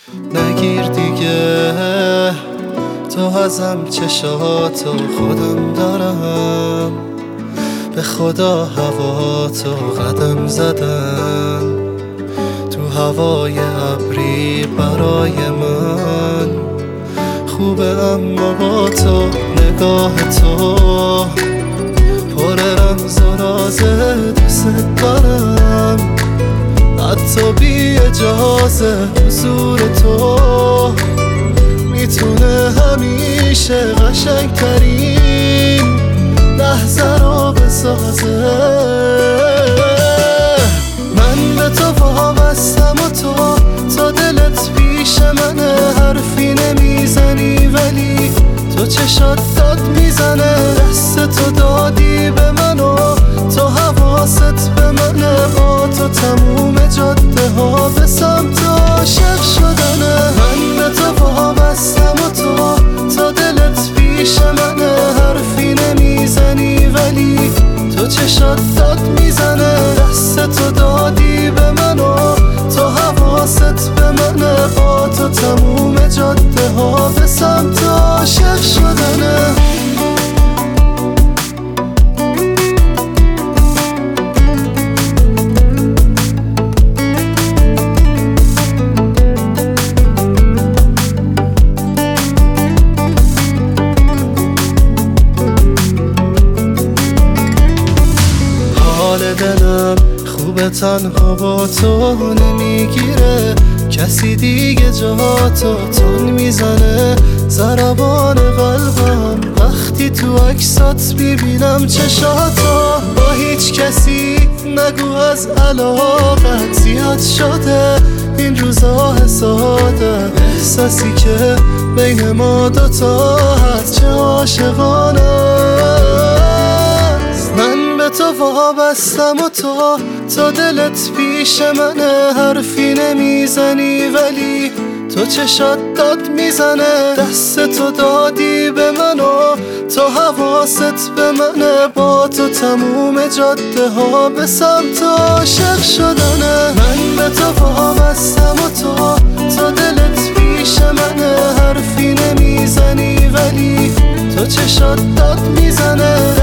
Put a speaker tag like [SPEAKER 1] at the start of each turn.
[SPEAKER 1] نگیر دیگه تو ازم، چشاتو خودم دارم، به خدا هوا تو قدم زدن تو هوای ابری برای من خوبه، اما با تو نگاه تو پر رمز و راز دوست دارم، حتی بی اجازه حضور تو میتونه همیشه قشنگترین لحظه رو بسازه. من به تو وابستم و تو دلت پیش منه، حرفی نمیزنی ولی تو چشات داد میزنه، دست تو دادی به من و تو حواست به منه، با تو تموم جاده ها به سمت عاشق شدنه. من به تو وابستم و تو دلت پیش منه، حرفی نمیزنی ولی تو چشات داد میزنه، دست تو دادی به من و تو حواست به منه، با تو تموم جاده ها به سمت عاشق شدنه. حال دلم خوبه تنها با تو نمیگیره، کسی دیگه جا تو تون میزنه، ضربان قلبم وقتی تو عکسات میبینم چشاتو، با هیچ کسی نگو از علاقت زیاد شده این روزا حساده، احساسی که بین ما دوتا هست چه عاشقانه است. من به تو وابستم و تو دلت پیش منه، حرفی نمیزنی ولی تو چشات داد میزنه، دست تو دادی به من و تو حواست به منه، با تو تموم جاده ها به سمت عاشق شدنه. من به تو وابستم و تو دلت پیش منه، حرفی نمیزنی ولی تو چشات داد میزنه،